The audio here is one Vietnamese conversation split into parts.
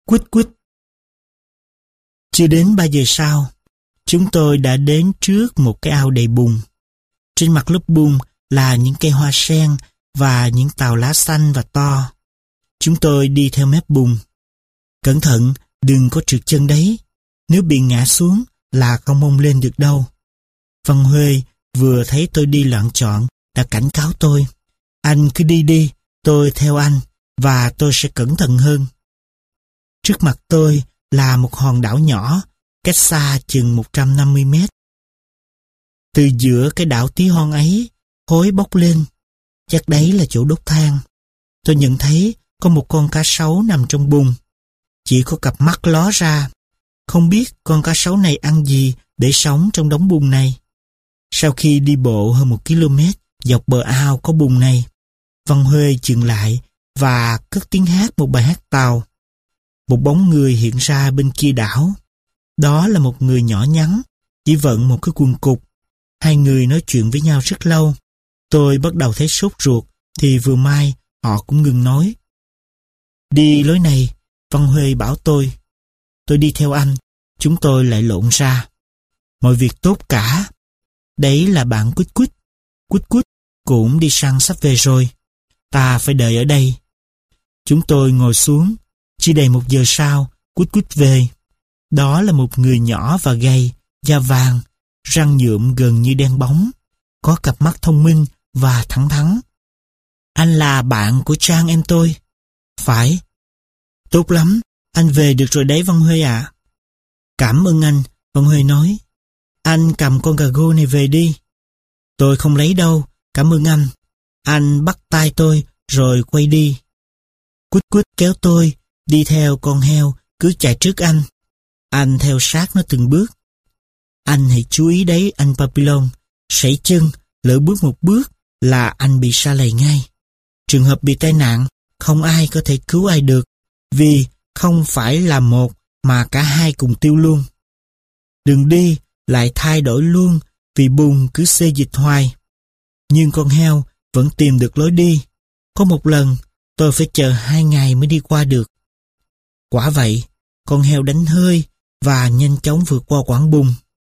Quýt quýt. Chưa đến 3 giờ sau, chúng tôi đã đến trước một cái ao đầy bùn. Trên mặt lớp bùn là những cây hoa sen và những tàu lá xanh và to. Chúng tôi đi theo mép bùn. Cẩn thận, đừng có trượt chân đấy. Nếu bị ngã xuống là không mong lên được đâu. Văn Huê vừa thấy tôi đi loạn trọn đã cảnh cáo tôi. Anh cứ đi đi, tôi theo anh và tôi sẽ cẩn thận hơn. Trước mặt tôi là một hòn đảo nhỏ, cách xa chừng 150 mét. Từ giữa cái đảo tí hon ấy, khói bốc lên. Chắc đấy là chỗ đốt than. Tôi nhận thấy có một con cá sấu nằm trong bùn. Chỉ có cặp mắt ló ra. Không biết con cá sấu này ăn gì để sống trong đống bùn này. Sau khi đi bộ hơn 1 km dọc bờ ao có bùn này, Văn Huê dừng lại và cất tiếng hát một bài hát Tàu. Một bóng người hiện ra bên kia đảo. Đó là một người nhỏ nhắn, chỉ vận một cái quần cụt. Hai người nói chuyện với nhau rất lâu. Tôi bắt đầu thấy sốt ruột, thì vừa mai họ cũng ngừng nói. Đi lối này, Văn Huê bảo tôi. Tôi đi theo anh, chúng tôi lại lộn ra. Mọi việc tốt cả. Đấy là bạn Quýt Quýt. Quýt Quýt cũng đi săn sắp về rồi. Ta phải đợi ở đây. Chúng tôi ngồi xuống. Chỉ đầy 1 giờ sau, Quýt Quýt về. Đó là một người nhỏ và gầy, da vàng, răng nhuộm gần như đen bóng, có cặp mắt thông minh và thẳng thắn. Anh là bạn của Trang em tôi. Phải. Tốt lắm, anh về được rồi đấy Văn Huê ạ. Cảm ơn anh, Văn Huê nói. Anh cầm con gà gô này về đi. Tôi không lấy đâu, cảm ơn anh. Anh bắt tay tôi rồi quay đi. Quýt Quýt kéo tôi đi theo con heo cứ chạy trước anh. Anh theo sát nó từng bước. Anh hãy chú ý đấy anh Papillon. Sẩy chân, lỡ bước một bước là anh bị sa lầy ngay. Trường hợp bị tai nạn, không ai có thể cứu ai được, vì không phải là một mà cả hai cùng tiêu luôn. Đường đi lại thay đổi luôn vì bùn cứ xê dịch hoài. Nhưng con heo vẫn tìm được lối đi. Có một lần tôi phải chờ 2 ngày mới đi qua được. Quả vậy, con heo đánh hơi và nhanh chóng vượt qua quãng bùn.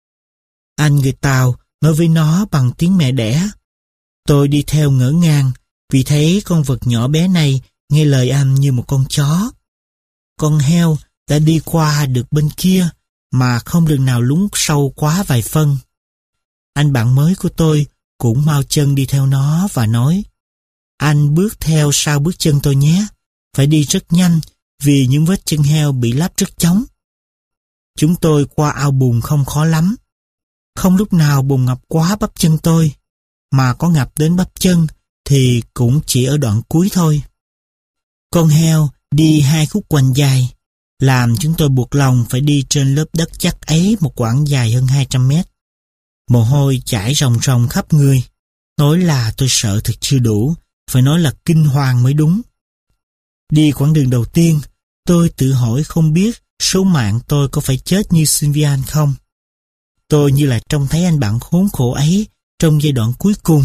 Anh người Tàu nói với nó bằng tiếng mẹ đẻ. Tôi đi theo ngỡ ngàng vì thấy con vật nhỏ bé này nghe lời anh như một con chó. Con heo đã đi qua được bên kia mà không đường nào lún sâu quá vài phân. Anh bạn mới của tôi cũng mau chân đi theo nó và nói: Anh bước theo sau bước chân tôi nhé. Phải đi rất nhanh vì những vết chân heo bị lắp rất chóng. Chúng tôi qua ao bùn không khó lắm. Không lúc nào bùn ngập quá bắp chân tôi, mà có ngập đến bắp chân thì cũng chỉ ở đoạn cuối thôi. Con heo đi 2 khúc quanh dài, làm chúng tôi buộc lòng phải đi trên lớp đất chắc ấy một quãng dài hơn 200 mét. Mồ hôi chảy ròng ròng khắp người. Nói là tôi sợ thật chưa đủ, phải nói là kinh hoàng mới đúng. Đi quãng đường đầu tiên, tôi tự hỏi không biết số mạng tôi có phải chết như Sylvian không. Tôi như là trông thấy anh bạn khốn khổ ấy trong giai đoạn cuối cùng.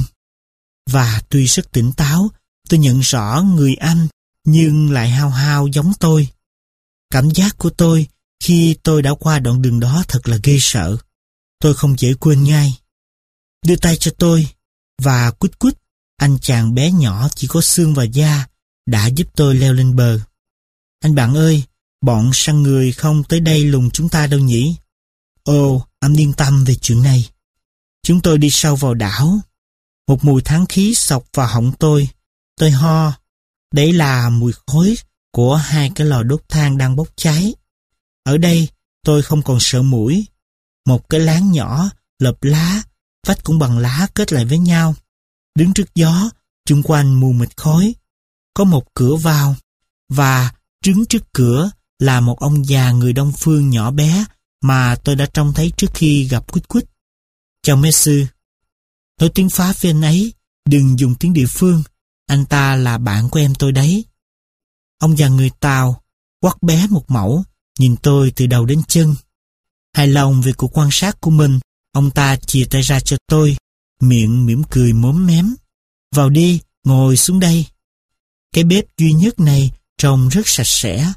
Và tuy rất tỉnh táo, tôi nhận rõ người anh nhưng lại hao hao giống tôi. Cảm giác của tôi khi tôi đã qua đoạn đường đó thật là ghê sợ. Tôi không dễ quên ngay. Đưa tay cho tôi, và Quýt Quýt, anh chàng bé nhỏ chỉ có xương và da, đã giúp tôi leo lên bờ. Anh bạn ơi, bọn săn người không tới đây lùng chúng ta đâu nhỉ? Ồ, anh yên tâm về chuyện này. Chúng tôi đi sâu vào đảo. Một mùi thán khí xộc vào họng tôi. Tôi ho. Đấy là mùi khói của 2 cái lò đốt than đang bốc cháy. Ở đây tôi không còn sợ muỗi. Một cái láng nhỏ, lợp lá, vách cũng bằng lá kết lại với nhau. Đứng trước gió, chung quanh mù mịt khói. Có một cửa vào, và đứng trước cửa là một ông già người Đông Phương nhỏ bé mà tôi đã trông thấy trước khi gặp Quýt Quýt. Chào Messi. Nói tiếng Pháp với anh ấy, đừng dùng tiếng địa phương, anh ta là bạn của em tôi đấy. Ông già người Tàu, quắt bé một mẫu, nhìn tôi từ đầu đến chân. Hài lòng về cuộc quan sát của mình, ông ta chìa tay ra cho tôi, miệng mỉm cười móm mém. Vào đi, ngồi xuống đây. Cái bếp duy nhất này trông rất sạch sẽ.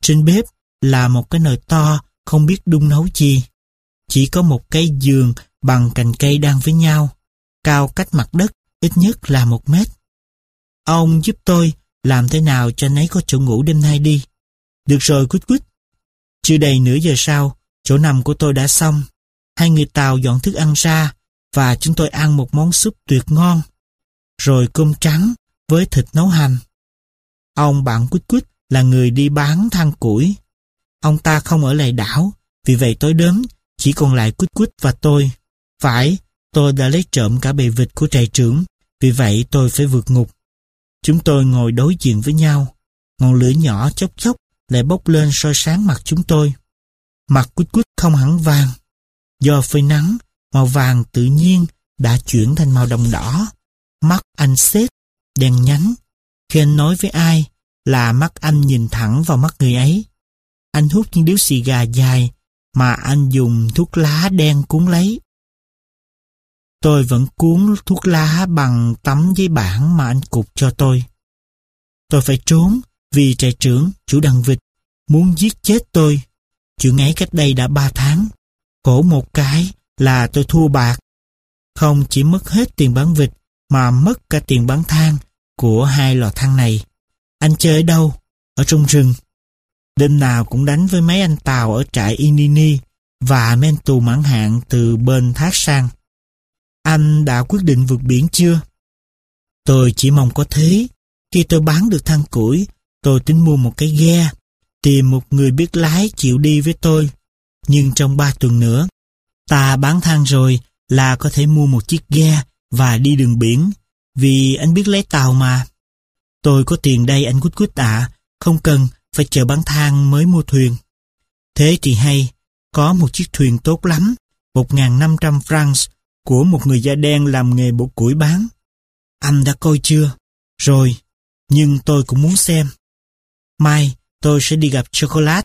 Trên bếp là một cái nồi to không biết đun nấu chi. Chỉ có một cái giường bằng cành cây đan với nhau, cao cách mặt đất ít nhất là 1 mét. Ông giúp tôi làm thế nào cho nấy có chỗ ngủ đêm nay đi. Được rồi Quýt Quýt. Chưa đầy nửa giờ sau, chỗ nằm của tôi đã xong. 2 người Tàu dọn thức ăn ra và chúng tôi ăn một món súp tuyệt ngon. Rồi cơm trắng với thịt nấu hành. Ông bạn Quýt Quýt là người đi bán than củi. Ông ta không ở lại đảo, vì vậy tối đêm chỉ còn lại Quýt Quýt và tôi. Phải, tôi đã lấy trộm cả bầy vịt của trại trưởng, vì vậy tôi phải vượt ngục. Chúng tôi ngồi đối diện với nhau. Ngọn lửa nhỏ chốc chốc lại bốc lên soi sáng mặt chúng tôi. Mặt Quýt Quýt không hẳn vàng. Do phơi nắng, màu vàng tự nhiên đã chuyển thành màu đồng đỏ. Mắt anh xếp, đen nhánh. Khi anh nói với ai là mắt anh nhìn thẳng vào mắt người ấy. Anh hút những điếu xì gà dài mà anh dùng thuốc lá đen cuốn lấy. Tôi vẫn cuốn thuốc lá bằng tấm giấy bản mà anh cục cho tôi. Tôi phải trốn vì trại trưởng, chủ đàn vịt, muốn giết chết tôi. Chuyện ấy cách đây đã 3 tháng. Khổ một cái là tôi thua bạc. Không chỉ mất hết tiền bán vịt mà mất cả tiền bán than của 2 lò than này. Anh chơi ở đâu? Ở trong rừng. Đêm nào cũng đánh với mấy anh Tàu ở trại Inini và mấy anh tù mãn hạn từ bên Thác sang. Anh đã quyết định vượt biển chưa? Tôi chỉ mong có thế. Khi tôi bán được than củi, tôi tính mua một cái ghe, tìm một người biết lái chịu đi với tôi. Nhưng trong 3 tuần nữa, ta bán than rồi là có thể mua một chiếc ghe và đi đường biển, vì anh biết lái tàu mà. Tôi có tiền đây anh Quýt Quýt ạ, không cần phải chờ bán than mới mua thuyền. Thế thì hay, có một chiếc thuyền tốt lắm, 1.500 francs của một người da đen làm nghề bổ củi bán. Anh đã coi chưa? Rồi, nhưng tôi cũng muốn xem. Mai tôi sẽ đi gặp Chocolate.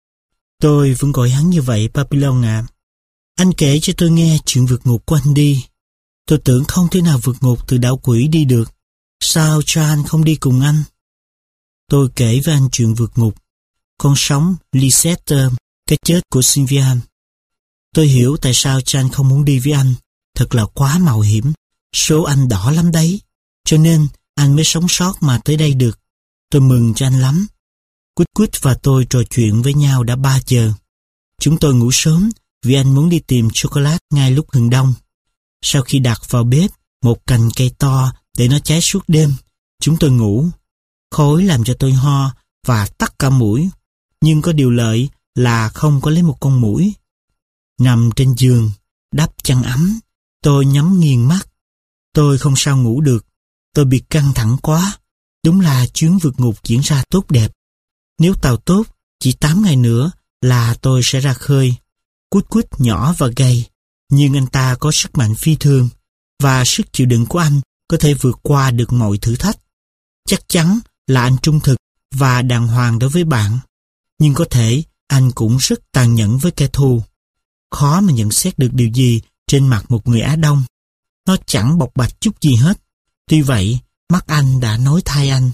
Tôi vẫn gọi hắn như vậy, Papillon ạ. Anh kể cho tôi nghe chuyện vượt ngục của anh đi. Tôi tưởng không thể nào vượt ngục từ đảo quỷ đi được. Sao cho anh không đi cùng anh? Tôi kể với anh chuyện vượt ngục, con sóng, Lisette, cái chết của Sylvia. Tôi hiểu tại sao Chan không muốn đi với anh. Thật là quá mạo hiểm. Số anh đỏ lắm đấy. Cho nên anh mới sống sót mà tới đây được. Tôi mừng cho anh lắm. Quýt Quýt và tôi trò chuyện với nhau đã 3 giờ. Chúng tôi ngủ sớm vì anh muốn đi tìm Chocolate ngay lúc hừng đông. Sau khi đặt vào bếp một cành cây to để nó cháy suốt đêm, chúng tôi ngủ. Khói làm cho tôi ho và tắc cả mũi. Nhưng có điều lợi là không có lấy một con muỗi. Nằm trên giường, đắp chăn ấm, tôi nhắm nghiền mắt. Tôi không sao ngủ được. Tôi bị căng thẳng quá. Đúng là chuyến vượt ngục diễn ra tốt đẹp. Nếu tàu tốt, chỉ 8 ngày nữa là tôi sẽ ra khơi. Quýt Quýt nhỏ và gầy, nhưng anh ta có sức mạnh phi thường, và sức chịu đựng của anh có thể vượt qua được mọi thử thách. Chắc chắn là anh trung thực và đàng hoàng đối với bạn, nhưng có thể anh cũng rất tàn nhẫn với kẻ thù. Khó mà nhận xét được điều gì trên mặt một người Á Đông. Nó chẳng bộc bạch chút gì hết. Tuy vậy, mắt anh đã nói thay anh.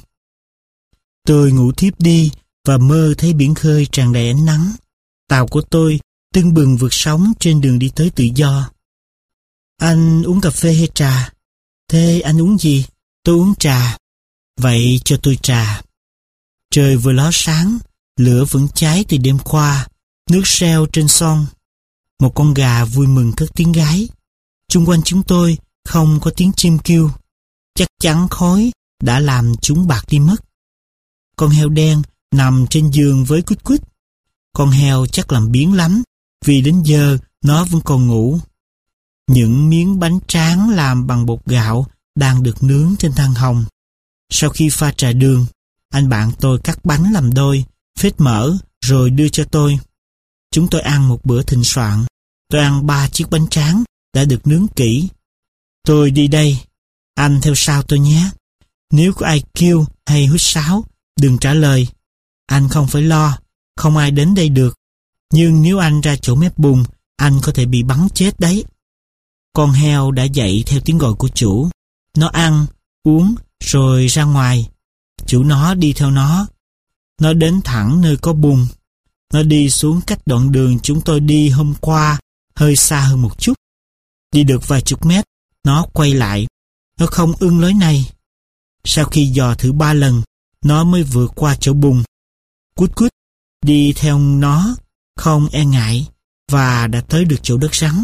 Tôi ngủ thiếp đi và mơ thấy biển khơi tràn đầy ánh nắng. Tàu của tôi tưng bừng vượt sóng trên đường đi tới tự do. Anh uống cà phê hay trà? Thế anh uống gì? Tôi uống trà. Vậy cho tôi trà. Trời vừa ló sáng, lửa vẫn cháy từ đêm qua, nước reo trên son. Một con gà vui mừng cất tiếng gáy. Chung quanh chúng tôi không có tiếng chim kêu. Chắc chắn khói đã làm chúng bạc đi mất. Con heo đen nằm trên giường với Quýt Quýt. Con heo chắc làm biếng lắm, vì đến giờ nó vẫn còn ngủ. Những miếng bánh tráng làm bằng bột gạo đang được nướng trên than hồng. Sau khi pha trà đường, anh bạn tôi cắt bánh làm đôi, phết mỡ rồi đưa cho tôi. Chúng tôi ăn một bữa thịnh soạn. Tôi ăn 3 chiếc bánh tráng đã được nướng kỹ. Tôi đi đây. Anh theo sau tôi nhé. Nếu có ai kêu hay huýt sáo, đừng trả lời. Anh không phải lo, không ai đến đây được. Nhưng nếu anh ra chỗ mép bùn, anh có thể bị bắn chết đấy. Con heo đã dậy theo tiếng gọi của chủ. Nó ăn, uống, rồi ra ngoài. Chủ nó đi theo nó. Nó đến thẳng nơi có bùn. Nó đi xuống cách đoạn đường chúng tôi đi hôm qua, hơi xa hơn một chút. Đi được vài chục mét, nó quay lại. Nó không ưng lối này. Sau khi dò thử 3 lần, nó mới vượt qua chỗ bùn. Cút cút đi theo nó, không e ngại, và đã tới được chỗ đất rắn.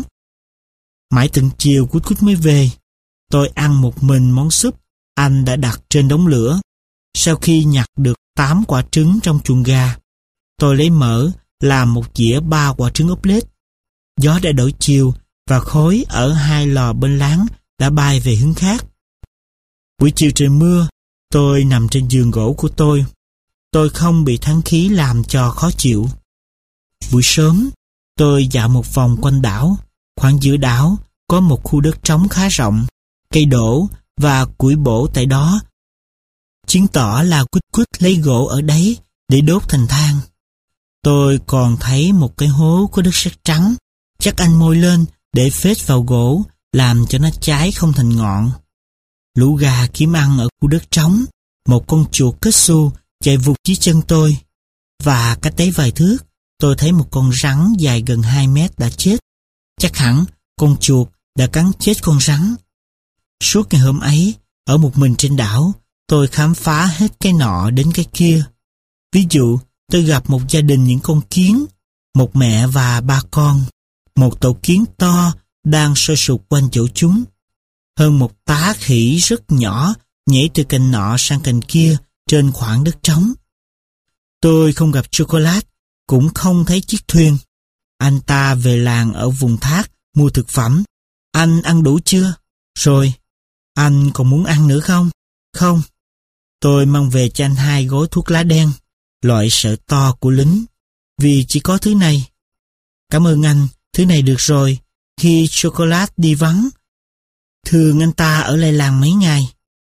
Mãi tận chiều Cút cút mới về. Tôi ăn một mình món súp anh đã đặt trên đống lửa. Sau khi nhặt được 8 quả trứng trong chuồng gà, tôi lấy mỡ làm một dĩa 3 quả trứng ốp lết. Gió đã đổi chiều và khói ở 2 lò bên láng đã bay về hướng khác. Buổi chiều trời mưa, tôi nằm trên giường gỗ của tôi. Tôi không bị thắng khí làm cho khó chịu. Buổi sớm, tôi dạo một vòng quanh đảo. Khoảng giữa đảo có một khu đất trống khá rộng, cây đổ và củi bổ tại đó, chứng tỏ là Cút cút lấy gỗ ở đấy để đốt thành than. Tôi còn thấy một cái hố có đất sét trắng. Chắc anh môi lên để phết vào gỗ, làm cho nó cháy không thành ngọn. Lũ gà kiếm ăn ở khu đất trống. Một con chuột kết xu chạy vụt dưới chân tôi. Và cách đấy vài thước, tôi thấy một con rắn dài gần 2 mét đã chết. Chắc hẳn con chuột đã cắn chết con rắn. Suốt ngày hôm ấy, ở một mình trên đảo, tôi khám phá hết cái nọ đến cái kia. Ví dụ, tôi gặp một gia đình những con kiến, một mẹ và 3 con. Một tổ kiến to đang sôi sục quanh chỗ chúng. Hơn một tá khỉ rất nhỏ nhảy từ cành nọ sang cành kia trên khoảng đất trống. Tôi không gặp Chocolate, cũng không thấy chiếc thuyền. Anh ta về làng ở vùng thác mua thực phẩm. Anh ăn đủ chưa? Rồi. Anh còn muốn ăn nữa không? Không. Tôi mang về cho anh 2 gói thuốc lá đen, loại sợi to của lính, vì chỉ có thứ này. Cảm ơn anh, thứ này được rồi. Khi Chocolate đi vắng, thường anh ta ở lại làng mấy ngày?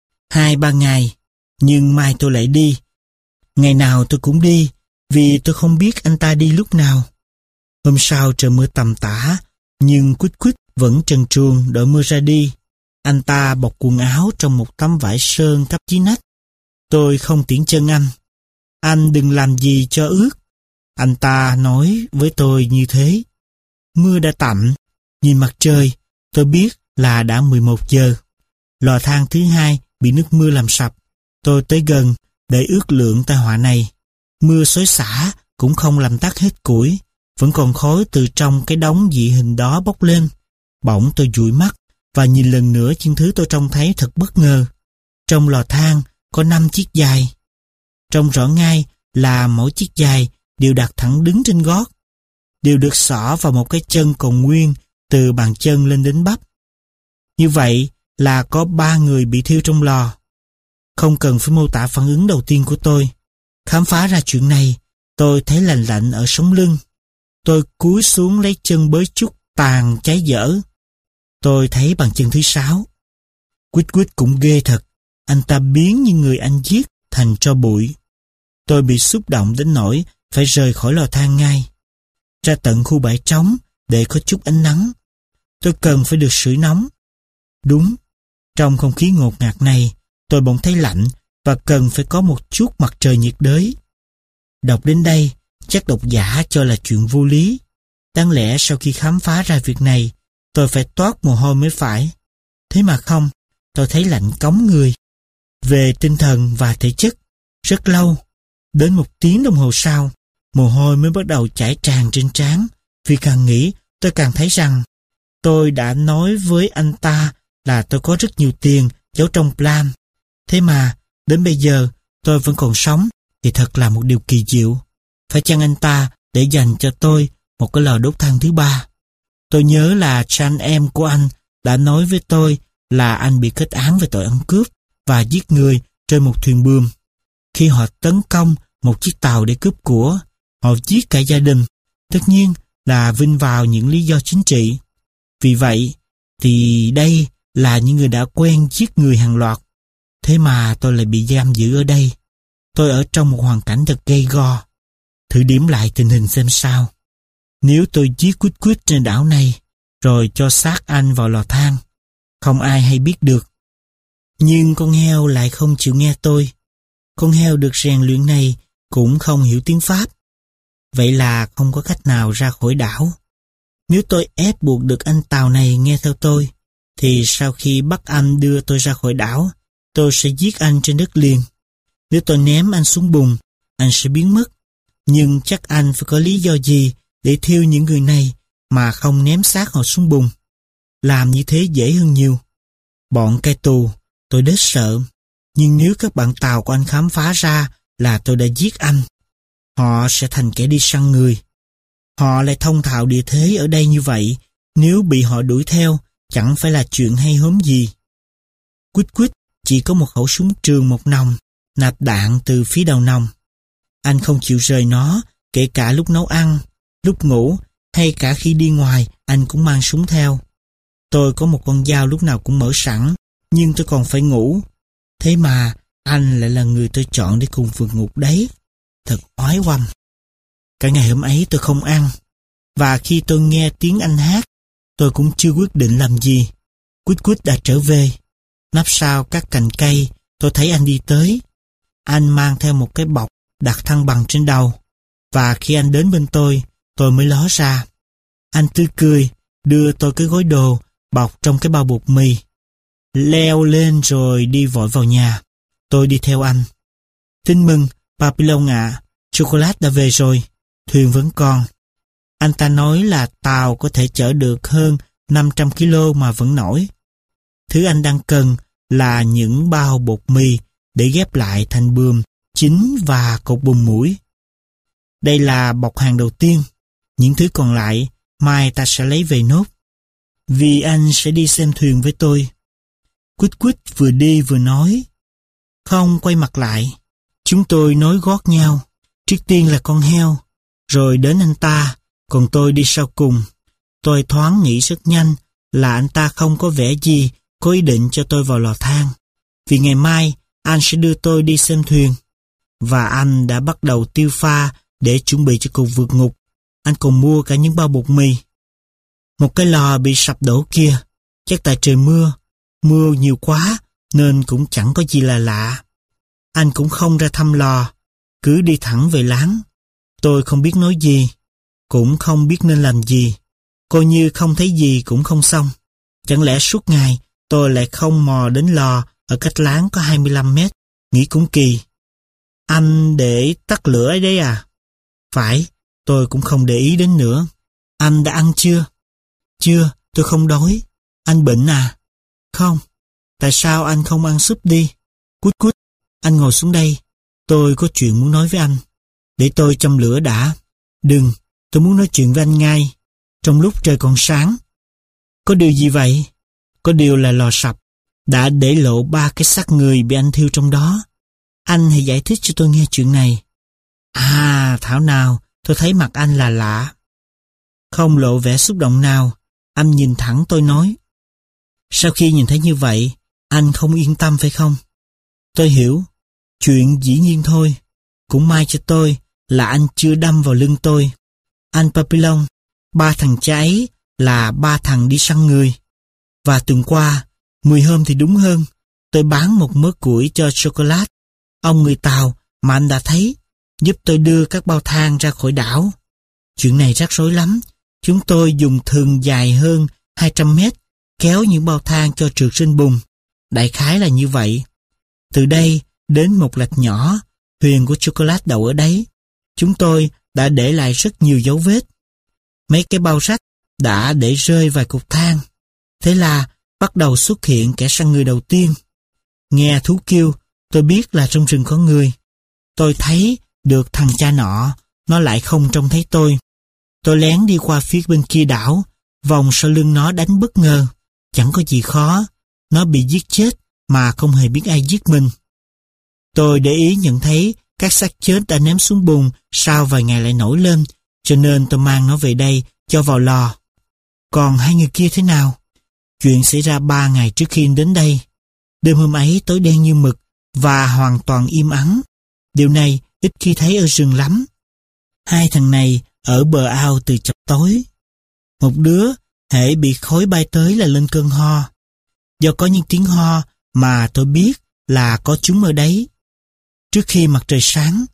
2-3 ngày. Nhưng mai tôi lại đi. Ngày nào tôi cũng đi, vì tôi không biết anh ta đi lúc nào. Hôm sau trời mưa tầm tã, nhưng Cút cút vẫn trần truồng đợi mưa ra đi. Anh ta bọc quần áo trong một tấm vải sơn cắp dưới nách. Tôi không tiễn chân anh. Anh đừng làm gì cho ướt. Anh ta nói với tôi như thế. Mưa đã tạnh. Nhìn mặt trời, tôi biết là đã 11 giờ. Lò than thứ 2 bị nước mưa làm sập. Tôi tới gần để ước lượng tai họa này. Mưa xối xả cũng không làm tắt hết củi. Vẫn còn khói từ trong cái đống dị hình đó bốc lên. Bỗng tôi dụi mắt và nhìn lần nữa những thứ tôi trông thấy thật bất ngờ. Trong lò than có 5 chiếc giày. Trông rõ ngay là mỗi chiếc giày đều đặt thẳng đứng trên gót, đều được xỏ vào một cái chân còn nguyên từ bàn chân lên đến bắp. Như vậy là có 3 người bị thiêu trong lò. Không cần phải mô tả phản ứng đầu tiên của tôi. Khám phá ra chuyện này, tôi thấy lạnh lạnh ở sống lưng. Tôi cúi xuống lấy chân bới chút tàn cháy dở. Tôi thấy bàn chân thứ 6. Quýt quýt cũng ghê thật. Anh ta biến như người anh giết thành tro bụi. Tôi bị xúc động đến nỗi phải rời khỏi lò than ngay. Ra tận khu bãi trống để có chút ánh nắng. Tôi cần phải được sưởi nóng. Đúng, trong không khí ngột ngạt này, tôi bỗng thấy lạnh và cần phải có một chút mặt trời nhiệt đới. Đọc đến đây, chắc độc giả cho là chuyện vô lý. Đáng lẽ sau khi khám phá ra việc này, tôi phải toát mồ hôi mới phải. Thế mà không, tôi thấy lạnh cống người. Về tinh thần và thể chất, rất lâu, đến 1 tiếng đồng hồ sau, mồ hôi mới bắt đầu chảy tràn trên trán. Vì càng nghĩ, tôi càng thấy rằng tôi đã nói với anh ta là tôi có rất nhiều tiền giấu trong plan. Thế mà, đến bây giờ, tôi vẫn còn sống, thì thật là một điều kỳ diệu. Phải chăng anh ta để dành cho tôi một cái lò đốt than thứ 3? Tôi nhớ là cha em của anh đã nói với tôi là anh bị kết án về tội ăn cướp và giết người trên một thuyền buồm. Khi họ tấn công một chiếc tàu để cướp của, họ giết cả gia đình, tất nhiên là vin vào những lý do chính trị. Vì vậy, thì đây là những người đã quen giết người hàng loạt. Thế mà tôi lại bị giam giữ ở đây. Tôi ở trong một hoàn cảnh thật gay go. Thử điểm lại tình hình xem sao. Nếu tôi giết Quýt Quýt trên đảo này, rồi cho xác anh vào lò than, không ai hay biết được. Nhưng con heo lại không chịu nghe tôi. Con heo được rèn luyện này cũng không hiểu tiếng Pháp. Vậy là không có cách nào ra khỏi đảo. Nếu tôi ép buộc được anh Tàu này nghe theo tôi, thì sau khi bắt anh đưa tôi ra khỏi đảo, tôi sẽ giết anh trên đất liền. Nếu tôi ném anh xuống bùn, anh sẽ biến mất. Nhưng chắc anh phải có lý do gì để thiêu những người này mà không ném xác họ xuống bùn. Làm như thế dễ hơn nhiều. Bọn cai tù, tôi đếch sợ. Nhưng nếu các bạn Tàu của anh khám phá ra là tôi đã giết anh, họ sẽ thành kẻ đi săn người. Họ lại thông thạo địa thế ở đây như vậy, nếu bị họ đuổi theo, chẳng phải là chuyện hay hóm gì. Quýt quýt chỉ có một khẩu súng trường một nòng, nạp đạn từ phía đầu nòng. Anh không chịu rời nó, kể cả lúc nấu ăn, lúc ngủ, hay cả khi đi ngoài, anh cũng mang súng theo. Tôi có một con dao lúc nào cũng mở sẵn, nhưng tôi còn phải ngủ. Thế mà, anh lại là người tôi chọn để cùng vượt ngục đấy. Thật oái oăm. Cả ngày hôm ấy tôi không ăn, và khi tôi nghe tiếng anh hát, tôi cũng chưa quyết định làm gì. Quýt quýt đã trở về. Nấp sau các cành cây, tôi thấy anh đi tới. Anh mang theo một cái bọc đặt thăng bằng trên đầu, và khi anh đến bên tôi mới ló ra. Anh tươi cười, đưa tôi cái gói đồ bọc trong cái bao bột mì. Leo lên rồi đi vội vào nhà. Tôi đi theo anh. Tin mừng, Papillon ạ, chocolate đã về rồi, thuyền vẫn còn. Anh ta nói là tàu có thể chở được hơn 500 kg mà vẫn nổi. Thứ anh đang cần là những bao bột mì để ghép lại thành buồm, chính và cột buồm mũi. Đây là bọc hàng đầu tiên. Những thứ còn lại mai ta sẽ lấy về nốt. Vì anh sẽ đi xem thuyền với tôi. Quýt quýt vừa đi vừa nói. Không quay mặt lại. Chúng tôi nối gót nhau. Trước tiên là con heo, rồi đến anh ta, còn tôi đi sau cùng. Tôi thoáng nghĩ rất nhanh là anh ta không có vẻ gì có ý định cho tôi vào lò than. Vì ngày mai anh sẽ đưa tôi đi xem thuyền. Và anh đã bắt đầu tiêu pha để chuẩn bị cho cuộc vượt ngục. Anh còn mua cả những bao bột mì. Một cái lò bị sập đổ kia, chắc tại trời mưa nhiều quá nên cũng chẳng có gì là lạ. Anh cũng không ra thăm lò, cứ đi thẳng về láng. Tôi không biết nói gì, cũng không biết nên làm gì. Coi như không thấy gì cũng không xong. Chẳng lẽ suốt ngày tôi lại không mò đến lò ở cách láng có 25 mét, nghĩ cũng kỳ. Anh để tắt lửa ấy đấy à? Phải, tôi cũng không để ý đến nữa. Anh đã ăn chưa? Chưa, tôi không đói. Anh bệnh à? Không. Tại sao anh không ăn súp đi? Cút cút, anh ngồi xuống đây. Tôi có chuyện muốn nói với anh. Để tôi châm lửa đã. Đừng, tôi muốn nói chuyện với anh ngay, trong lúc trời còn sáng. Có điều gì vậy? Có điều là lò sập đã để lộ 3 cái xác người bị anh thiêu trong đó. Anh hãy giải thích cho tôi nghe chuyện này. À, thảo nào, tôi thấy mặt anh là lạ. Không lộ vẻ xúc động nào, anh nhìn thẳng tôi nói. Sau khi nhìn thấy như vậy, anh không yên tâm phải không? Tôi hiểu, chuyện dĩ nhiên thôi. Cũng may cho tôi là anh chưa đâm vào lưng tôi. Anh Papillon, 3 thằng cha ấy là 3 thằng đi săn người. Và tuần qua, 10 hôm thì đúng hơn, tôi bán một mớ củi cho chocolate. Ông người Tàu mà anh đã thấy, giúp tôi đưa các bao than ra khỏi đảo. Chuyện này rắc rối lắm. Chúng tôi dùng thừng dài hơn 200 mét, kéo những bao than cho trượt trên bùn. Đại khái là như vậy. Từ đây đến một lạch nhỏ, thuyền của chocolate đậu ở đấy. Chúng tôi đã để lại rất nhiều dấu vết. Mấy cái bao rách đã để rơi vài cục than. Thế là bắt đầu xuất hiện kẻ săn người đầu tiên. Nghe thú kêu, tôi biết là trong rừng có người. Tôi thấy được thằng cha nọ, nó lại không trông thấy tôi. Tôi lén đi qua phía bên kia đảo, vòng sau lưng nó đánh bất ngờ. Chẳng có gì khó, nó bị giết chết mà không hề biết ai giết mình. Tôi để ý nhận thấy các xác chết đã ném xuống bùn sau vài ngày lại nổi lên, cho nên tôi mang nó về đây cho vào lò. Còn 2 người kia thế nào? Chuyện xảy ra 3 ngày trước khi đến đây. Đêm hôm ấy tối đen như mực và hoàn toàn im ắng. Điều này ít khi thấy ở rừng lắm. 2 thằng này ở bờ ao từ chập tối. Một đứa hễ bị khói bay tới là lên cơn ho. Do có những tiếng ho mà tôi biết là có chúng ở đấy. Trước khi mặt trời sáng,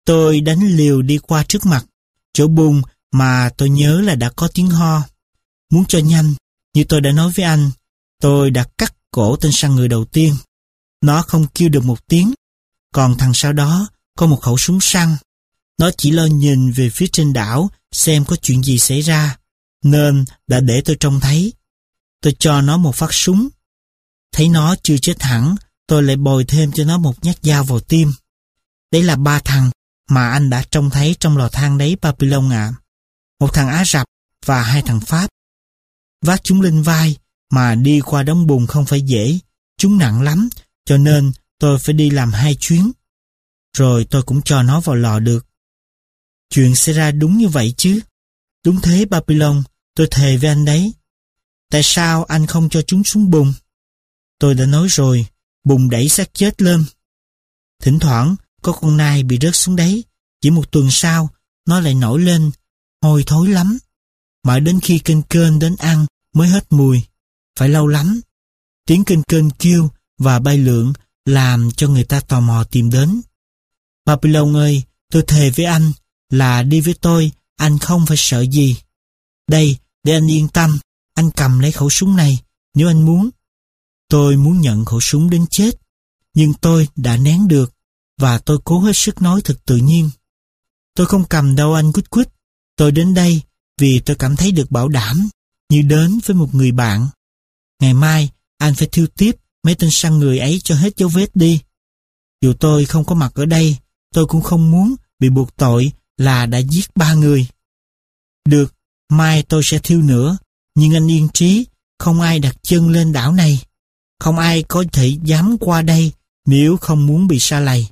Tôi đánh liều đi qua trước mặt, chỗ bùn mà tôi nhớ là đã có tiếng ho. Muốn cho nhanh, như tôi đã nói với anh, tôi đã cắt cổ tên săn người đầu tiên. Nó không kêu được một tiếng, còn thằng sau đó có một khẩu súng săn. Nó chỉ lo nhìn về phía trên đảo xem có chuyện gì xảy ra, nên đã để tôi trông thấy. Tôi cho nó một phát súng. Thấy nó chưa chết hẳn, tôi lại bồi thêm cho nó một nhát dao vào tim. Đấy là 3 thằng mà anh đã trông thấy trong lò than đấy, Papillon ạ. Một thằng Ả Rập và 2 thằng Pháp. Vác chúng lên vai mà đi qua đống bùn không phải dễ. Chúng nặng lắm, cho nên tôi phải đi làm 2 chuyến. Rồi tôi cũng cho nó vào lò được. Chuyện xảy ra đúng như vậy chứ? Đúng thế, Papillon, tôi thề với anh đấy. Tại sao anh không cho chúng xuống bùn? Tôi đã nói rồi, bùn đẩy xác chết lên. Thỉnh thoảng có con nai bị rớt xuống đấy. Chỉ một tuần sau, nó lại nổi lên, hôi thối lắm. Mãi đến khi kênh kênh đến ăn mới hết mùi. Phải lâu lắm. Tiếng kênh kênh kêu và bay lượn làm cho người ta tò mò tìm đến. Papillon ơi, tôi thề với anh là đi với tôi, anh không phải sợ gì. Đây, để anh yên tâm, anh cầm lấy khẩu súng này nếu anh muốn. Tôi muốn nhận khẩu súng đến chết, nhưng tôi đã nén được và tôi cố hết sức nói thật tự nhiên. Tôi không cầm đâu anh Quýt Quýt. Tôi đến đây vì tôi cảm thấy được bảo đảm như đến với một người bạn. Ngày mai anh phải thiêu tiếp mấy tên săn người ấy cho hết dấu vết đi. Dù tôi không có mặt ở đây, tôi cũng không muốn bị buộc tội là đã giết 3 người. Được, mai tôi sẽ thiêu nữa, nhưng anh yên trí, không ai đặt chân lên đảo này. Không ai có thể dám qua đây nếu không muốn bị sa lầy.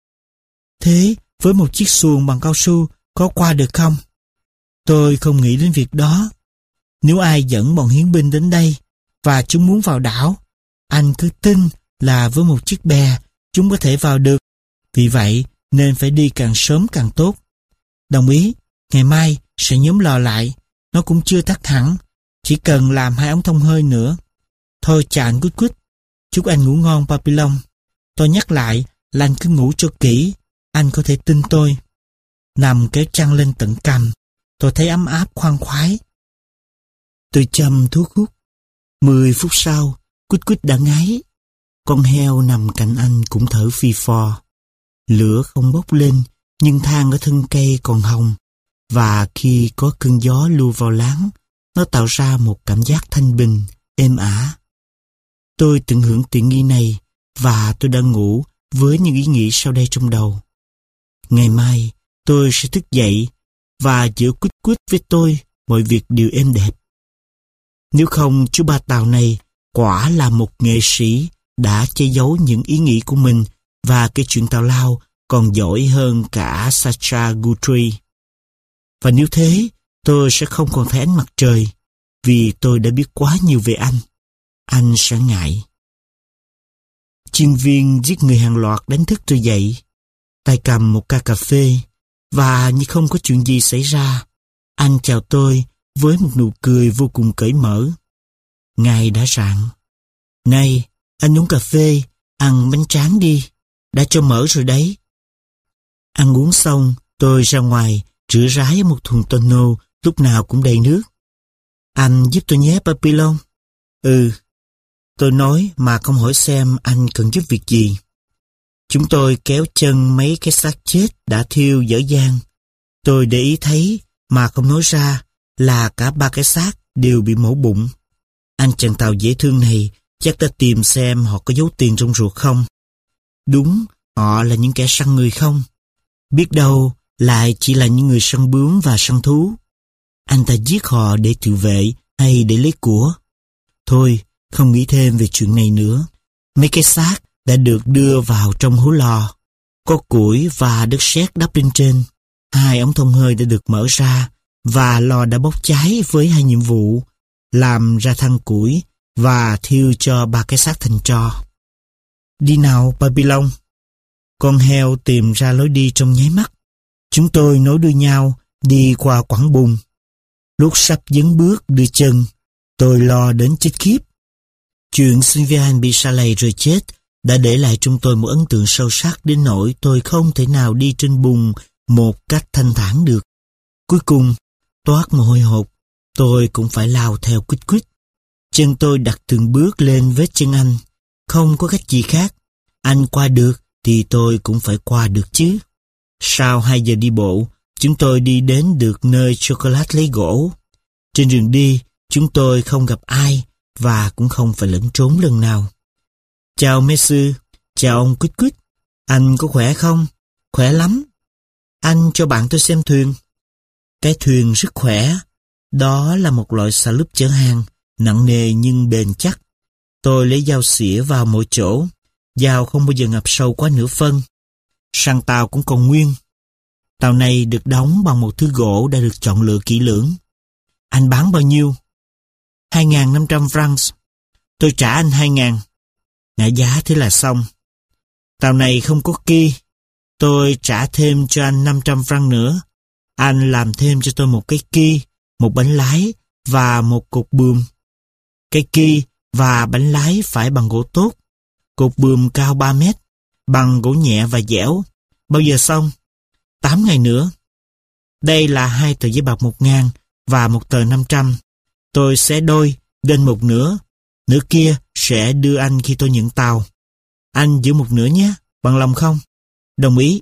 Thế, với một chiếc xuồng bằng cao su có qua được không? Tôi không nghĩ đến việc đó. Nếu ai dẫn bọn hiến binh đến đây và chúng muốn vào đảo, anh cứ tin là với một chiếc bè chúng có thể vào được. Vì vậy nên phải đi càng sớm càng tốt. Đồng ý, ngày mai sẽ nhóm lò lại. Nó cũng chưa tắt hẳn, chỉ cần làm 2 ống thông hơi nữa. Thôi chào anh Quýt Quýt. Chúc anh ngủ ngon, Papillon. Tôi nhắc lại là anh cứ ngủ cho kỹ. Anh có thể tin tôi. Nằm kéo chăn lên tận cằm, tôi thấy ấm áp khoan khoái. Tôi châm thuốc hút. 10 phút sau, Quýt Quýt đã ngáy. Con heo nằm cạnh anh cũng thở phì phò. Lửa không bốc lên, nhưng than ở thân cây còn hồng. Và khi có cơn gió lưu vào láng, nó tạo ra một cảm giác thanh bình, êm ả. Tôi tận hưởng tiện nghi này và tôi đã ngủ với những ý nghĩ sau đây trong đầu. Ngày mai tôi sẽ thức dậy và giữa Quýt Quýt với tôi mọi việc đều êm đẹp. Nếu không, chú Ba Tàu này quả là một nghệ sĩ đã che giấu những ý nghĩ của mình và cái chuyện tào lao còn giỏi hơn cả Sacha Guthrie. Và nếu thế, tôi sẽ không còn thấy ánh mặt trời vì tôi đã biết quá nhiều về anh. Anh sẽ ngại. Chuyên viên giết người hàng loạt đánh thức tôi dậy, tay cầm một ca cà phê, và như không có chuyện gì xảy ra, anh chào tôi với một nụ cười vô cùng cởi mở. Ngày đã rạng. Này, anh uống cà phê, ăn bánh tráng đi, đã cho mỡ rồi đấy. Ăn uống xong, tôi ra ngoài, rửa rái ở một thùng tonneau lúc nào cũng đầy nước. Anh giúp tôi nhé, Papillon. Ừ. Tôi nói mà không hỏi xem anh cần giúp việc gì. Chúng tôi kéo chân mấy cái xác chết đã thiêu dở dang. Tôi để ý thấy mà không nói ra là cả 3 cái xác đều bị mổ bụng. Anh chàng tàu dễ thương này chắc đã tìm xem họ có giấu tiền trong ruột không. Đúng, họ là những kẻ săn người không? Biết đâu lại chỉ là những người săn bướm và săn thú. Anh ta giết họ để tự vệ hay để lấy của? Thôi, không nghĩ thêm về chuyện này nữa. Mấy cái xác đã được đưa vào trong hố lò. Có củi và đất sét đắp lên trên. 2 ống thông hơi đã được mở ra và lò đã bốc cháy với 2 nhiệm vụ: làm ra than củi và thiêu cho 3 cái xác thành tro. Đi nào, Papillon. Con heo tìm ra lối đi trong nháy mắt. Chúng tôi nối đuôi nhau đi qua quãng bùn. Lúc sắp dấn bước đưa chân, tôi lo đến chết khiếp. Chuyện Sylviane bị sa lầy rồi chết đã để lại trong tôi một ấn tượng sâu sắc đến nỗi tôi không thể nào đi trên bùn một cách thanh thản được. Cuối cùng, toát mồ hôi hột, tôi cũng phải lao theo quýt quýt. Chân tôi đặt từng bước lên vết chân anh, không có cách gì khác. Anh qua được thì tôi cũng phải qua được chứ. Sau 2 giờ đi bộ, chúng tôi đi đến được nơi Chocolate lấy gỗ. Trên đường đi, chúng tôi không gặp ai và cũng không phải lẫn trốn lần nào. Chào Monsieur, chào ông Quýt Quýt. Anh có khỏe không? Khỏe lắm. Anh cho bạn tôi xem thuyền. Cái thuyền rất khỏe. Đó là một loại xà lúp chở hàng, nặng nề nhưng bền chắc. Tôi lấy dao xỉa vào mỗi chỗ. Dao không bao giờ ngập sâu quá nửa phân. Sàn tàu cũng còn nguyên. Tàu này được đóng bằng một thứ gỗ đã được chọn lựa kỹ lưỡng. Anh bán bao nhiêu? 2.500 francs. Tôi trả anh 2.000. Ngã giá thế là xong. Tàu này không có ki. Tôi trả thêm cho anh 500 franc nữa. Anh làm thêm cho tôi một cái ki, một bánh lái và một cột buồm. Cái ki và bánh lái phải bằng gỗ tốt. Cột buồm cao 3 mét, bằng gỗ nhẹ và dẻo. Bao giờ xong? 8 ngày nữa. Đây là 2 tờ giấy bạc 1.000 và 1 tờ 500. Tôi xé đôi, đến một nửa. Nửa kia sẽ đưa anh khi tôi nhận tàu. Anh giữ một nửa nhé, bằng lòng không? Đồng ý.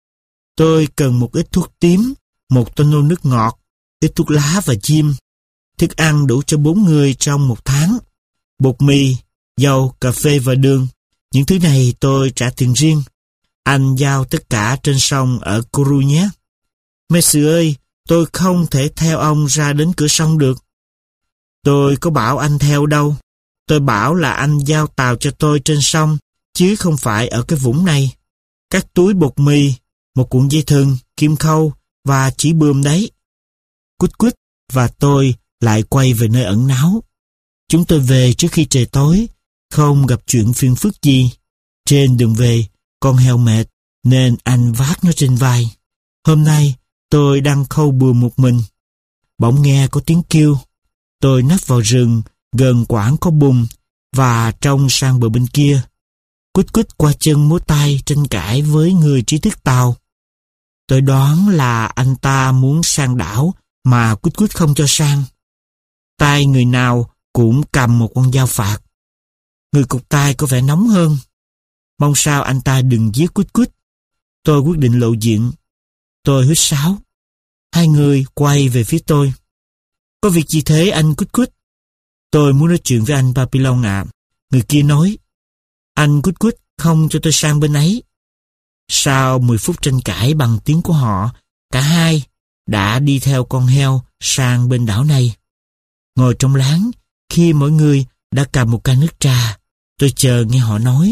Tôi cần một ít thuốc tím, một tô lô nước ngọt, ít thuốc lá và chim. Thức ăn đủ cho 4 người trong 1 tháng. Bột mì, dầu, cà phê và đường. Những thứ này tôi trả tiền riêng. Anh giao tất cả trên sông ở Kourou nhé. Monsieur ơi, tôi không thể theo ông ra đến cửa sông được. Tôi có bảo anh theo đâu. Tôi bảo là anh giao tàu cho tôi trên sông, chứ không phải ở cái vũng này. Các túi bột mì, một cuộn dây thừng, kim khâu và chỉ bươm đấy. Quýt Quýt và tôi lại quay về nơi ẩn náu. Chúng tôi về trước khi trời tối, không gặp chuyện phiền phức gì. Trên đường về, con heo mệt nên anh vác nó trên vai. Hôm nay tôi đang khâu bươm một mình. Bỗng nghe có tiếng kêu. Tôi nấp vào rừng gần quãng có bùn và trông sang bờ bên kia. Quýt Quýt qua chân múa tay tranh cãi với người trí thức tàu. Tôi đoán là anh ta muốn sang đảo mà Quýt Quýt không cho sang. Tay người nào cũng cầm một con dao phạt. Người cụt tay có vẻ nóng hơn. Mong sao anh ta đừng giết Quýt Quýt. Tôi quyết định lộ diện. Tôi huýt sáo. 2 người quay về phía tôi. Có việc gì thế anh Quýt Quýt? Tôi muốn nói chuyện với anh Papillon ạ. Người kia nói. Anh Quýt Quýt không cho tôi sang bên ấy. Sau 10 phút tranh cãi bằng tiếng của họ, cả hai đã đi theo con heo sang bên đảo này. Ngồi trong láng, khi mỗi người đã cầm một can nước trà, tôi chờ nghe họ nói.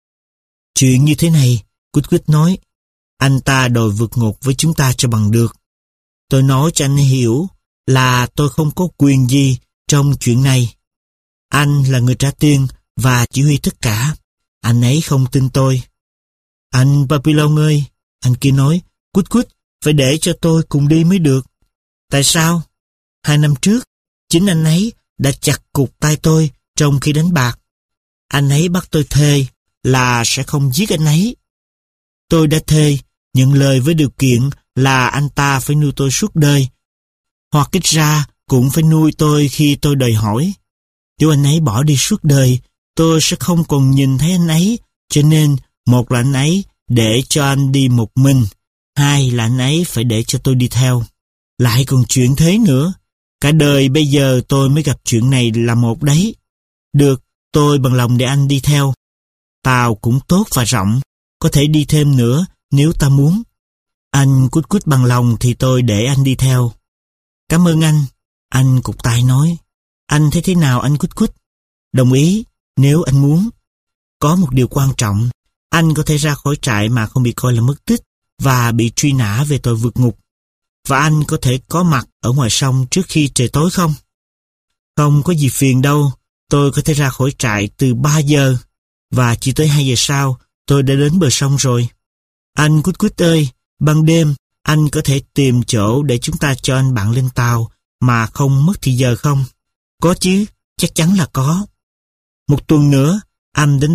Chuyện như thế này, Quýt Quýt nói, anh ta đòi vượt ngục với chúng ta cho bằng được. Tôi nói cho anh hiểu là tôi không có quyền gì trong chuyện này. Anh là người trả tiền và chỉ huy tất cả. Anh ấy không tin tôi. Anh Papillon ơi, anh kia nói, Quýt Quýt phải để cho tôi cùng đi mới được. Tại sao? 2 năm trước, chính anh ấy đã chặt cụt tay tôi trong khi đánh bạc. Anh ấy bắt tôi thề là sẽ không giết anh ấy. Tôi đã thề, nhận lời với điều kiện là anh ta phải nuôi tôi suốt đời, hoặc ít ra cũng phải nuôi tôi khi tôi đòi hỏi. Nếu anh ấy bỏ đi suốt đời, tôi sẽ không còn nhìn thấy anh ấy, cho nên một là anh ấy để cho anh đi một mình, 2 là anh ấy phải để cho tôi đi theo. Lại còn chuyện thế nữa, cả đời bây giờ tôi mới gặp chuyện này là một đấy. Được, tôi bằng lòng để anh đi theo. Tàu cũng tốt và rộng, có thể đi thêm nữa nếu ta muốn. Anh Quýt Quýt bằng lòng thì tôi để anh đi theo. Cảm ơn anh cụt tay nói. Anh thấy thế nào anh Quýt Quýt? Đồng ý, nếu anh muốn. Có một điều quan trọng, anh có thể ra khỏi trại mà không bị coi là mất tích và bị truy nã về tội vượt ngục. Và anh có thể có mặt ở ngoài sông trước khi trời tối không? Không có gì phiền đâu, tôi có thể ra khỏi trại từ 3 giờ và chỉ tới 2 giờ sau tôi đã đến bờ sông rồi. Anh Quýt Quýt ơi, ban đêm anh có thể tìm chỗ để chúng ta cho anh bạn lên tàu mà không mất thì giờ không? Có chứ, chắc chắn là có. 1 tuần nữa anh đến đây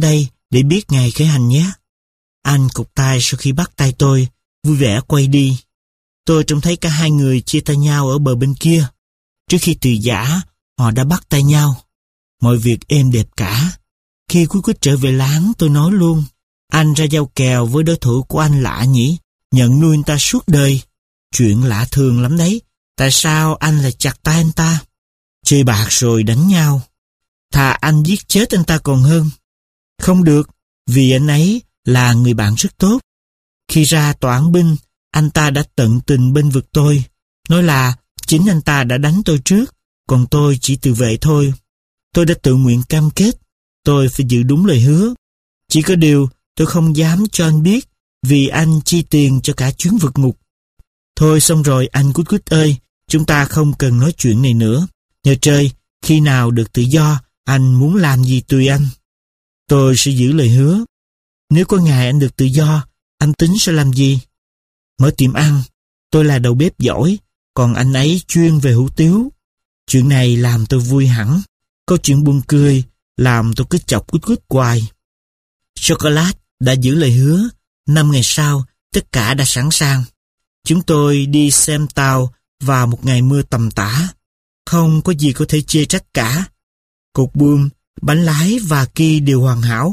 để biết ngày khởi hành nhé. Anh cụp tay sau khi bắt tay tôi, vui vẻ quay đi. Tôi trông thấy cả hai người chia tay nhau ở bờ bên kia. Trước khi từ giã, họ đã bắt tay nhau. Mọi việc êm đẹp cả. Khi Quýt Quýt trở về láng, tôi nói luôn: anh ra giao kèo với đối thủ của anh lạ nhỉ, nhận nuôi anh ta suốt đời. Chuyện lạ thường lắm đấy. Tại sao anh lại chặt tay anh ta? Chơi bạc rồi đánh nhau. Thà anh giết chết anh ta còn hơn. Không được, vì anh ấy là người bạn rất tốt. Khi ra tòa án binh, anh ta đã tận tình bênh vực tôi, nói là chính anh ta đã đánh tôi trước, còn tôi chỉ tự vệ thôi. Tôi đã tự nguyện cam kết, tôi phải giữ đúng lời hứa. Chỉ có điều tôi không dám cho anh biết, vì anh chi tiền cho cả chuyến vượt ngục. Thôi xong rồi anh Quýt Quýt ơi, chúng ta không cần nói chuyện này nữa. Nhờ trời, khi nào được tự do, anh muốn làm gì tùy anh. Tôi sẽ giữ lời hứa. Nếu có ngày anh được tự do, anh tính sẽ làm gì? Mở tiệm ăn. Tôi là đầu bếp giỏi, còn anh ấy chuyên về hủ tiếu. Chuyện này làm tôi vui hẳn. Câu chuyện buồn cười làm tôi cứ chọc Quýt Quýt hoài. Chocolate đã giữ lời hứa. 5 ngày sau, tất cả đã sẵn sàng. Chúng tôi đi xem tàu vào một ngày mưa tầm tã. Không có gì có thể chê trách cả. Cột buồm, bánh lái và ki đều hoàn hảo.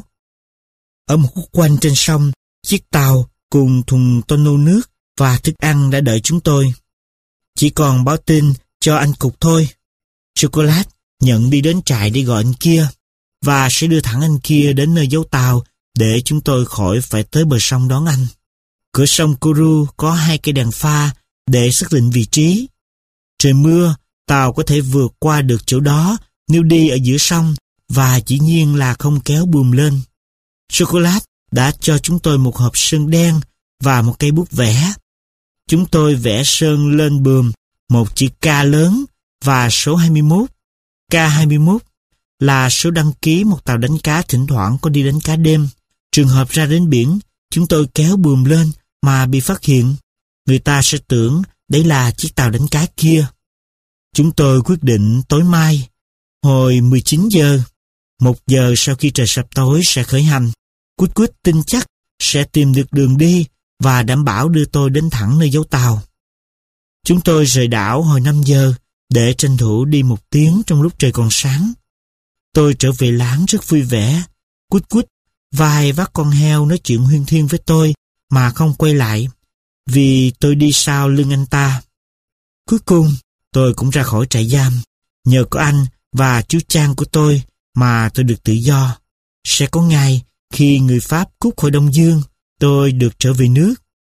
Ở một khúc quanh trên sông, chiếc tàu cùng thùng tonneau nước và thức ăn đã đợi chúng tôi. Chỉ còn báo tin cho anh Cục thôi. Chocolate nhận đi đến trại để gọi anh kia, và sẽ đưa thẳng anh kia đến nơi giấu tàu để chúng tôi khỏi phải tới bờ sông đón anh. Cửa sông Kourou có 2 cây đèn pha để xác định vị trí. Trời mưa, tàu có thể vượt qua được chỗ đó nếu đi ở giữa sông, và dĩ nhiên là không kéo buồm lên. Chocolate đã cho chúng tôi một hộp sơn đen và một cây bút vẽ. Chúng tôi vẽ sơn lên buồm một chữ K lớn và số 21. K21 là số đăng ký một tàu đánh cá thỉnh thoảng có đi đánh cá đêm. Trường hợp ra đến biển, chúng tôi kéo buồm lên mà bị phát hiện, người ta sẽ tưởng đấy là chiếc tàu đánh cá kia. Chúng tôi quyết định tối mai, hồi 19 giờ, 1 giờ sau khi trời sập tối sẽ khởi hành. Quýt Quýt tin chắc sẽ tìm được đường đi và đảm bảo đưa tôi đến thẳng nơi giấu tàu. Chúng tôi rời đảo hồi 5 giờ để tranh thủ đi 1 tiếng trong lúc trời còn sáng. Tôi trở về láng rất vui vẻ. Quýt Quýt vai vác con heo nói chuyện huyên thuyên với tôi mà không quay lại, vì tôi đi sau lưng anh ta. Cuối cùng, tôi cũng ra khỏi trại giam. Nhờ có anh và chú Trang của tôi mà tôi được tự do. Sẽ có ngày khi người Pháp cút khỏi Đông Dương, tôi được trở về nước.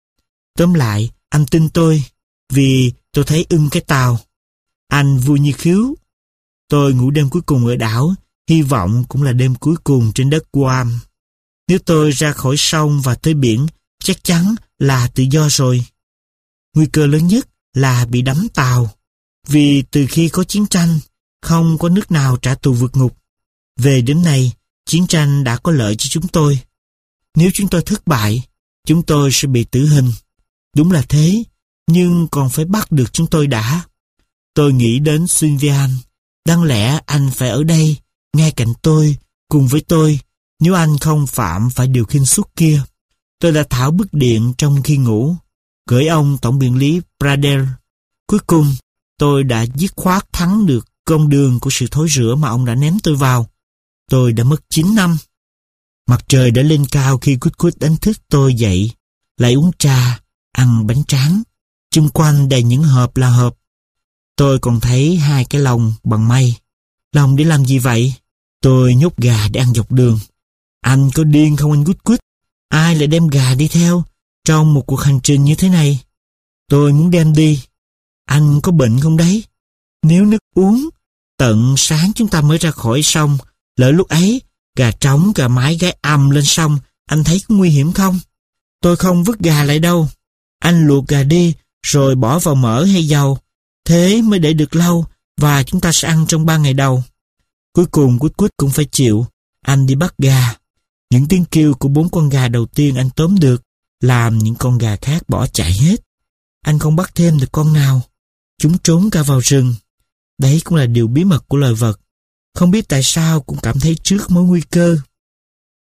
Tóm lại, anh tin tôi, vì tôi thấy cái tàu. Anh vui như khiếu. Tôi ngủ đêm cuối cùng ở đảo, hy vọng cũng là đêm cuối cùng trên đất Guam. Nếu tôi ra khỏi sông và tới biển, chắc chắn là tự do rồi. Nguy cơ lớn nhất là bị đắm tàu, vì từ khi có chiến tranh, không có nước nào trả tù vượt ngục. Về đến nay, chiến tranh đã có lợi cho chúng tôi. Nếu chúng tôi thất bại, chúng tôi sẽ bị tử hình. Đúng là thế, nhưng còn phải bắt được chúng tôi đã. Tôi nghĩ đến Xuân Vian. Đáng lẽ anh phải ở đây, ngay cạnh tôi, cùng với tôi, nếu anh không phạm phải điều khinh suất kia. Tôi đã thảo bức điện trong khi ngủ, gửi ông tổng biện lý Pradel. Cuối cùng, tôi đã dứt khoát thắng được con đường của sự thối rữa mà ông đã ném tôi vào. Tôi đã mất 9 năm. Mặt trời đã lên cao khi Quýt Quýt đánh thức tôi dậy, lại uống trà, ăn bánh tráng. Chung quanh đầy những hộp là hộp. Tôi còn thấy 2 cái lồng bằng mây. Lồng để làm gì vậy? Tôi nhốt gà để ăn dọc đường. Anh có điên không anh Quýt Quýt? Ai lại đem gà đi theo trong một cuộc hành trình như thế này? Tôi muốn đem đi. Anh có bệnh không đấy? Nếu nước uống, tận sáng chúng ta mới ra khỏi sông, lỡ lúc ấy gà trống gà mái gáy ầm lên sông, anh thấy có nguy hiểm không? Tôi không vứt gà lại đâu. Anh luộc gà đi rồi bỏ vào mỡ hay dầu, thế mới để được lâu và chúng ta sẽ ăn trong 3 ngày đầu. Cuối cùng Quýt Quýt cũng phải chịu. Anh đi bắt gà. Những tiếng kêu của 4 con gà đầu tiên anh tóm được làm những con gà khác bỏ chạy hết. Anh không bắt thêm được con nào. Chúng trốn cả vào rừng. Đấy cũng là điều bí mật của loài vật. Không biết tại sao cũng cảm thấy trước mối nguy cơ.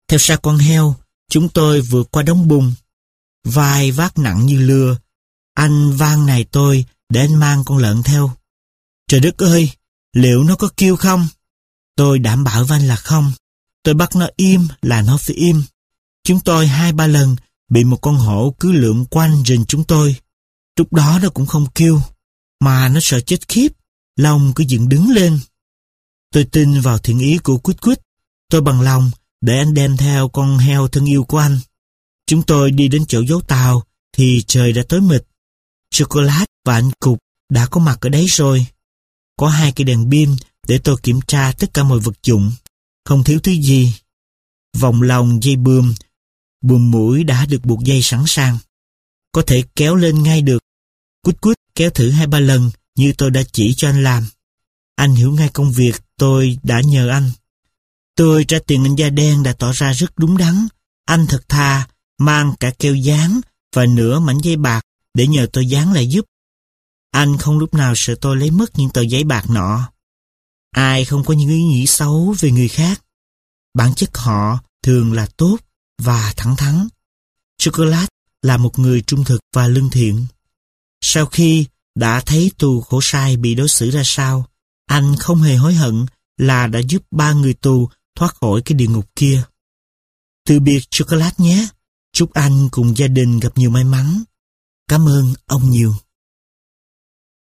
Theo sau con heo, chúng tôi vượt qua đống bùn. Vai vác nặng như lừa, anh van nài tôi để anh mang con lợn theo. Trời đất ơi, liệu nó có kêu không? Tôi đảm bảo với anh là không. Tôi bắt nó im là nó phải im. Chúng tôi 2-3 lần bị một con hổ cứ lượn quanh rình chúng tôi. Lúc đó nó cũng không kêu, mà nó sợ chết khiếp, lòng cứ dựng đứng lên. Tôi tin vào thiện ý của Quýt Quýt. Tôi bằng lòng để anh đem theo con heo thân yêu của anh. Chúng tôi đi đến chỗ giấu tàu thì trời đã tối mịt. Chocolate và anh Cục đã có mặt ở đấy rồi. Có 2 cái đèn pin để tôi kiểm tra tất cả mọi vật dụng. Không thiếu thứ gì. Vòng lồng dây buồm mũi đã được buộc dây sẵn sàng. Có thể kéo lên ngay được. Quýt Quýt kéo thử 2-3 lần như tôi đã chỉ cho anh làm. Anh hiểu ngay công việc tôi đã nhờ anh. Tôi trả tiền anh da đen đã tỏ ra rất đúng đắn. Anh thật thà, mang cả keo dán và nửa mảnh giấy bạc để nhờ tôi dán lại giúp. Anh không lúc nào sợ tôi lấy mất những tờ giấy bạc nọ. Ai không có những ý nghĩ xấu về người khác. Bản chất họ thường là tốt và thẳng thắn. Chocolate là một người trung thực và lương thiện. Sau khi đã thấy tù khổ sai bị đối xử ra sao, anh không hề hối hận là đã giúp 3 người tù thoát khỏi cái địa ngục kia. Từ biệt Chocolate nhé. Chúc anh cùng gia đình gặp nhiều may mắn. Cảm ơn ông nhiều.